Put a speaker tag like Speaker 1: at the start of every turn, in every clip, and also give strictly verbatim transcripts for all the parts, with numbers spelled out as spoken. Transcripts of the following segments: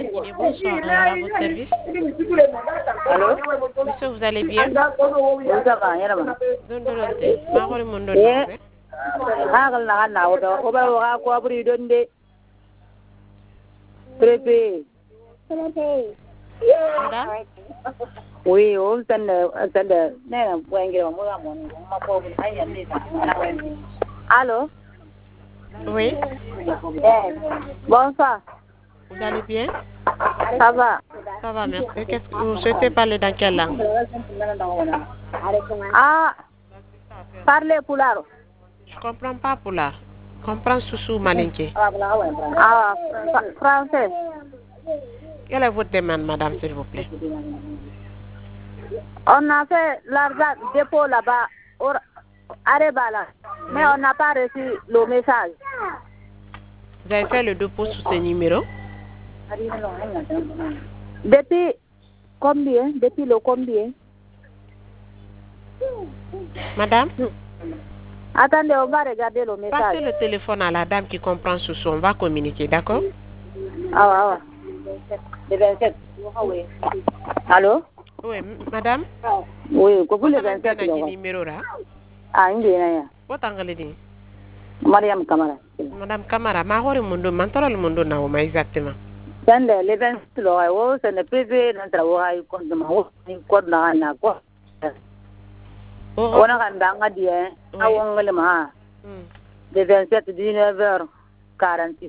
Speaker 1: M T N Guinée, bonsoir, à votre service.
Speaker 2: Allô?
Speaker 1: Monsieur, vous allez bien?
Speaker 2: Oui, ça va, y'a là-bas.
Speaker 1: Dondolante, Mahori Mondo Naobe.
Speaker 2: Hagal na na odo, oba wa ko abri donde. Préfet.
Speaker 1: Madame?
Speaker 2: Oui, on send send na wengire mo ga mo ma ko bu ayan ni ta. Allô?
Speaker 1: Oui.
Speaker 2: Bonsoir.
Speaker 1: Vous allez bien?
Speaker 2: Ça va.
Speaker 1: Ça va, merci. Qu'est-ce que vous souhaitez parler dans quelle langue?
Speaker 2: Ah, parlez Pularo.
Speaker 1: Je comprends pas Pulaar. Je comprends Soussou Malinké.
Speaker 2: Ah, français.
Speaker 1: Quelle est votre demande, madame, s'il vous plaît?
Speaker 2: On a fait l'argent dépôt là-bas, au Arebala, mais on n'a pas reçu le message.
Speaker 1: Vous avez fait le dépôt sous ce numéro?
Speaker 2: Depuis combien? Depuis le combien?
Speaker 1: Madame?
Speaker 2: Attendez, on va regarder le message.
Speaker 1: Passez le téléphone à la dame qui comprend Soussou. On va communiquer, d'accord?
Speaker 2: Ah ouais, ah ouais. Le vingt-sept. Allô?
Speaker 1: Oui, madame?
Speaker 2: Oui, comment le
Speaker 1: Vous avez
Speaker 2: vingt-sept?
Speaker 1: un numéro là?
Speaker 2: Ah, il y a.
Speaker 1: What angle dit?
Speaker 2: Mariam Kamara.
Speaker 1: Madame Kamara, Mahori Mondo, Mantara le Mondo Naoma, exactement.
Speaker 2: Dans le vingt-sept, le c'est le privé dans le travail, comme le mot, code là, na quoi. On a un danga bien, à Wangale Ma. Le vingt-sept, dix-neuf heures quarante-six.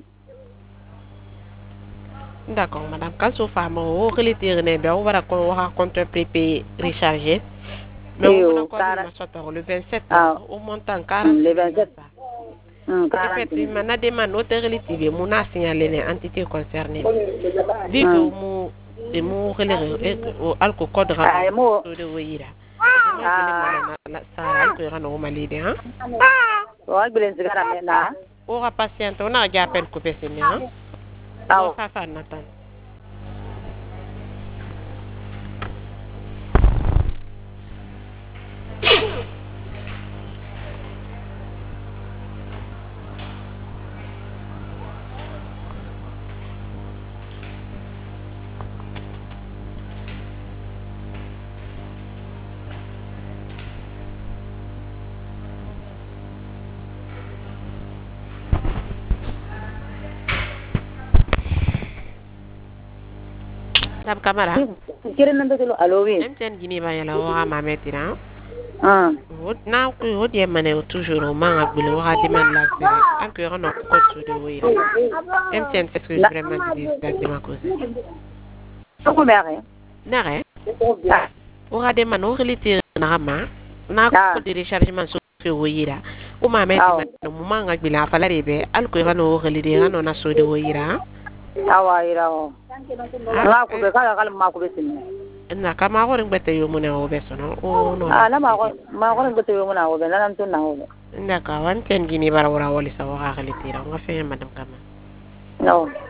Speaker 1: D'accord, madame. Quand ce femme au relais on va raconter compte prépayé rechargé. Mais on va encore le vingt-sept au montant quarante.
Speaker 2: Le vingt-sept.
Speaker 1: Effectivement, na demande autre relative, mon a signalé les entités concernées. Vu que mon et mon relais au alcool code rapport de Wira. Ça que ira no malide hein.
Speaker 2: Ouais, bien c'est grave là.
Speaker 1: On va patienter, on a déjà appel coupé c'est hein.
Speaker 2: Ah,
Speaker 1: ça ça n'attend. Madame Kamara.
Speaker 2: Allô, oui.
Speaker 1: M T N Guinée va y aller au Mametira.
Speaker 2: Ah.
Speaker 1: Na ku hodi emane toujours au manga bilo wa demande la série. Encore on code de oui. M T N c'est ce que je vraiment dis exactement cause.
Speaker 2: Pourquoi mère?
Speaker 1: Nare. Ora demande au relité na ma. Na ko de rechargement so fe woyira. O Mametira no manga bilo fa la rebe alko no relité no na so de woyira.
Speaker 2: Awa ira o. La ko be kala kala ma ko be sin.
Speaker 1: Na kama ko ngbe te yo mona o be so no. O no.
Speaker 2: Ah, la ma ko ma ko ngbe te yo mona o be la nan tun na o be.
Speaker 1: Ndaka wan ten gini bara wora wali sa wa relité nga fe madame Kama.
Speaker 2: No.